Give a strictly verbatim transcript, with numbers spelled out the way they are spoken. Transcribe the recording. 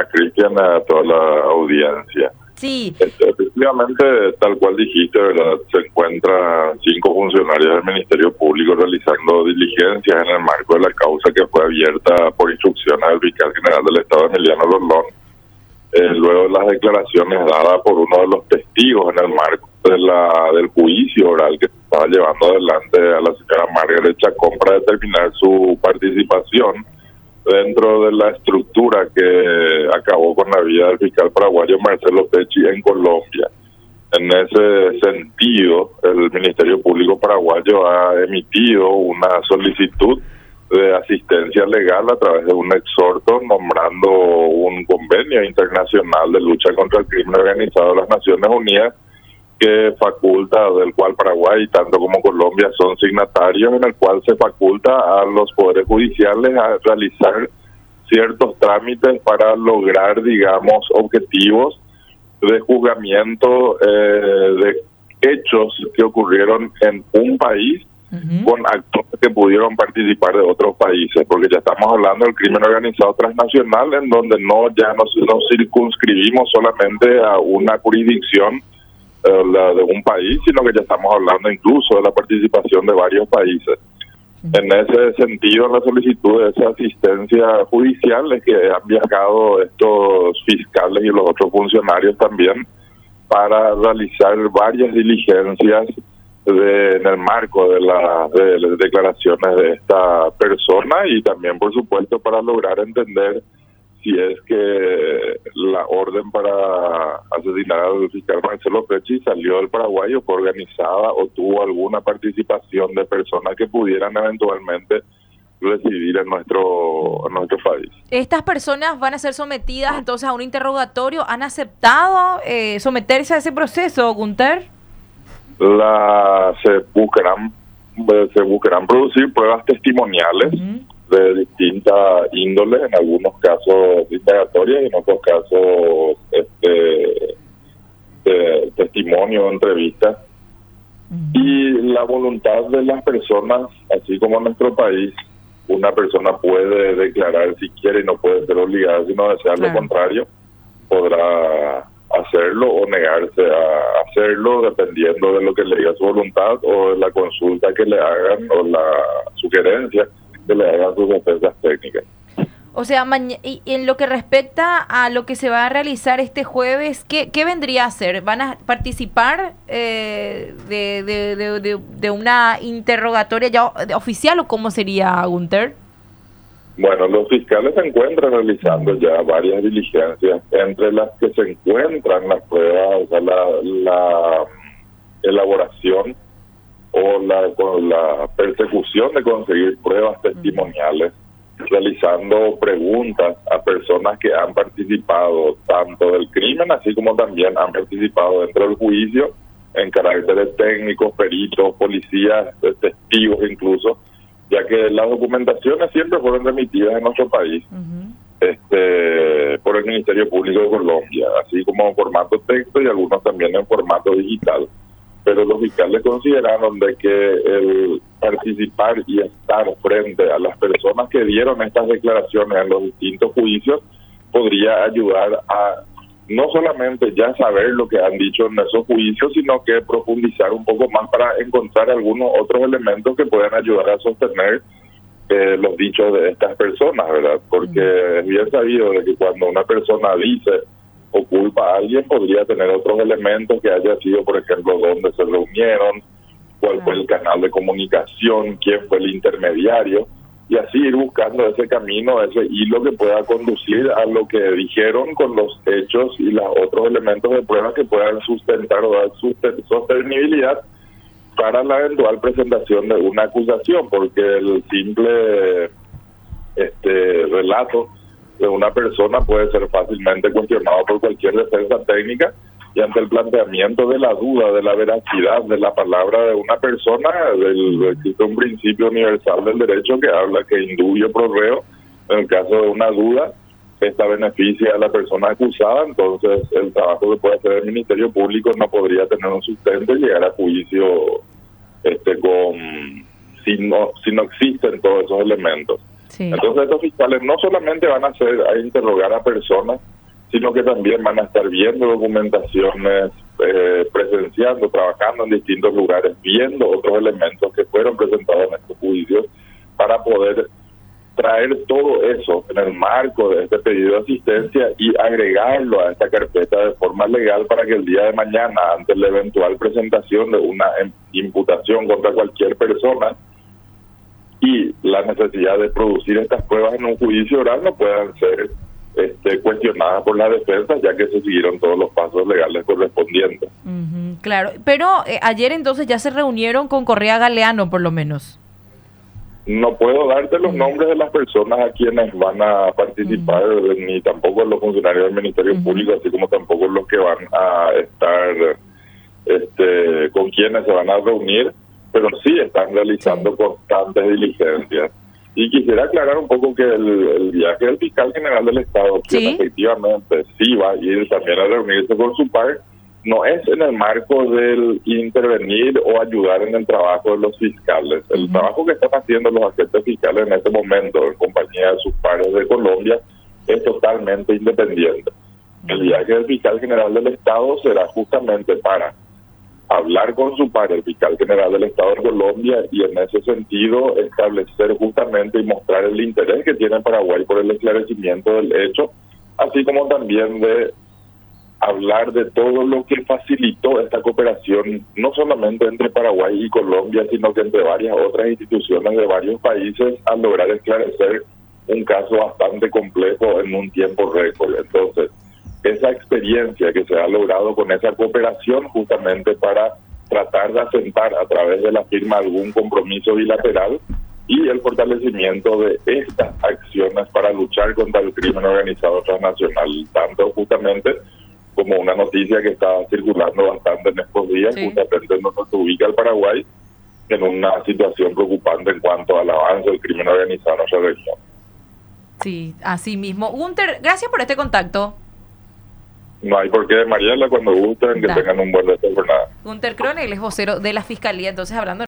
Cristian, a toda la audiencia. Sí. Este, efectivamente, tal cual dijiste, ¿verdad? Se encuentran cinco funcionarios del Ministerio Público realizando diligencias en el marco de la causa que fue abierta por instrucciones del fiscal general del Estado, Emiliano Rondón, eh, luego de las declaraciones dadas por uno de los testigos en el marco de la del juicio oral que se estaba llevando adelante a la señora Margaret Chacón para determinar su participación dentro de la estructura que acabó con la vida del fiscal paraguayo Marcelo Pecci en Colombia. En ese sentido, el Ministerio Público paraguayo ha emitido una solicitud de asistencia legal a través de un exhorto nombrando un convenio internacional de lucha contra el crimen organizado de las Naciones Unidas que faculta, del cual Paraguay, tanto como Colombia, son signatarios, en el cual se faculta a los poderes judiciales a realizar ciertos trámites para lograr, digamos, objetivos de juzgamiento eh, de hechos que ocurrieron en un país uh-huh. con actores que pudieron participar de otros países, porque ya estamos hablando del crimen organizado transnacional, en donde no ya nos, nos circunscribimos solamente a una jurisdicción la de un país, sino que ya estamos hablando incluso de la participación de varios países. En ese sentido, la solicitud de esa asistencia judicial es que han viajado estos fiscales y los otros funcionarios también para realizar varias diligencias de, en el marco de, la, de las declaraciones de esta persona y también, por supuesto, para lograr entender si es que la orden para asesinar al fiscal Marcelo Pecci salió del Paraguay o fue organizada o tuvo alguna participación de personas que pudieran eventualmente residir en nuestro en nuestro país. ¿Estas personas van a ser sometidas entonces a un interrogatorio? ¿Han aceptado eh, someterse a ese proceso, Gunter? La, se buscarán se buscarán producir pruebas testimoniales uh-huh. de distinta índole, en algunos casos indagatorias y en otros casos este de testimonio, entrevistas. Uh-huh. Y la voluntad de las personas, así como en nuestro país, una persona puede declarar si quiere y no puede ser obligada, si no desea claro. lo contrario, podrá hacerlo o negarse a hacerlo dependiendo de lo que le diga su voluntad o de la consulta que le hagan o la sugerencia que le hagan sus defensas técnicas. O sea, y en lo que respecta a lo que se va a realizar este jueves, ¿qué, qué vendría a ser? ¿Van a participar eh, de, de, de, de, de una interrogatoria ya oficial o cómo sería, Gunter? Bueno, los fiscales se encuentran realizando ya varias diligencias, entre las que se encuentran las pruebas, o sea, la, la elaboración o la, la persecución de conseguir pruebas testimoniales, realizando preguntas a personas que han participado tanto del crimen, así como también han participado dentro del juicio, en carácter de técnicos, peritos, policías, testigos incluso, ya que las documentaciones siempre fueron remitidas en nuestro país uh-huh. este por el Ministerio Público de Colombia, así como en formato texto y algunos también en formato digital. Pero los fiscales consideraron de que el participar y estar frente a las personas que dieron estas declaraciones en los distintos juicios podría ayudar a no solamente ya saber lo que han dicho en esos juicios, sino que profundizar un poco más para encontrar algunos otros elementos que puedan ayudar a sostener eh, los dichos de estas personas, ¿verdad? Porque uh-huh. es bien sabido de que cuando una persona dice o culpa a alguien, podría tener otros elementos que haya sido, por ejemplo, dónde se reunieron, cuál uh-huh. fue el canal de comunicación, quién fue el intermediario, y así ir buscando ese camino, ese hilo que pueda conducir a lo que dijeron con los hechos y los otros elementos de prueba que puedan sustentar o dar sostenibilidad para la eventual presentación de una acusación, porque el simple este relato de una persona puede ser fácilmente cuestionado por cualquier defensa técnica, y ante el planteamiento de la duda, de la veracidad de la palabra de una persona, del, existe un principio universal del derecho que habla que indubio pro reo. En el caso de una duda, esta beneficia a la persona acusada, entonces el trabajo que puede hacer el Ministerio Público no podría tener un sustento y llegar a juicio este con si no si no existen todos esos elementos. Sí. Entonces estos fiscales no solamente van a hacer a interrogar a personas, sino que también van a estar viendo documentaciones, eh, presenciando, trabajando en distintos lugares, viendo otros elementos que fueron presentados en estos juicios para poder traer todo eso en el marco de este pedido de asistencia y agregarlo a esta carpeta de forma legal para que el día de mañana, ante la eventual presentación de una imputación contra cualquier persona y la necesidad de producir estas pruebas en un juicio oral, no puedan ser este, cuestionadas por la defensa, ya que se siguieron todos los pasos legales correspondientes. Uh-huh, claro, pero eh, ayer entonces ya se reunieron con Correa Galeano, por lo menos. No puedo darte los nombres de las personas a quienes van a participar, uh-huh. ni tampoco los funcionarios del Ministerio uh-huh. Público, así como tampoco los que van a estar, este, con quienes se van a reunir, pero sí están realizando sí. constantes diligencias. Y quisiera aclarar un poco que el, el viaje del fiscal general del Estado, quien ¿Sí? efectivamente sí va a ir también a reunirse con su par, no es en el marco del intervenir o ayudar en el trabajo de los fiscales. El uh-huh. trabajo que están haciendo los agentes fiscales en este momento, en compañía de sus pares de Colombia, es totalmente independiente. Uh-huh. El viaje del fiscal general del Estado será justamente para hablar con su par, el fiscal general del Estado de Colombia, y en ese sentido establecer justamente y mostrar el interés que tiene Paraguay por el esclarecimiento del hecho, así como también de hablar de todo lo que facilitó esta cooperación, no solamente entre Paraguay y Colombia, sino que entre varias otras instituciones de varios países, al lograr esclarecer un caso bastante complejo en un tiempo récord. Entonces, esa experiencia que se ha logrado con esa cooperación, justamente para tratar de asentar a través de la firma algún compromiso bilateral y el fortalecimiento de estas acciones para luchar contra el crimen organizado transnacional, tanto justamente como una noticia que está circulando bastante en estos días, sí. justamente donde se ubica el Paraguay en una situación preocupante en cuanto al avance del crimen organizado en nuestra región. Sí, así mismo. Gunter, gracias por este contacto. No hay por qué, Mariela, cuando gusten, que da. tengan un buen día de jornada. Gunter Krohn, él es vocero de la Fiscalía, entonces hablando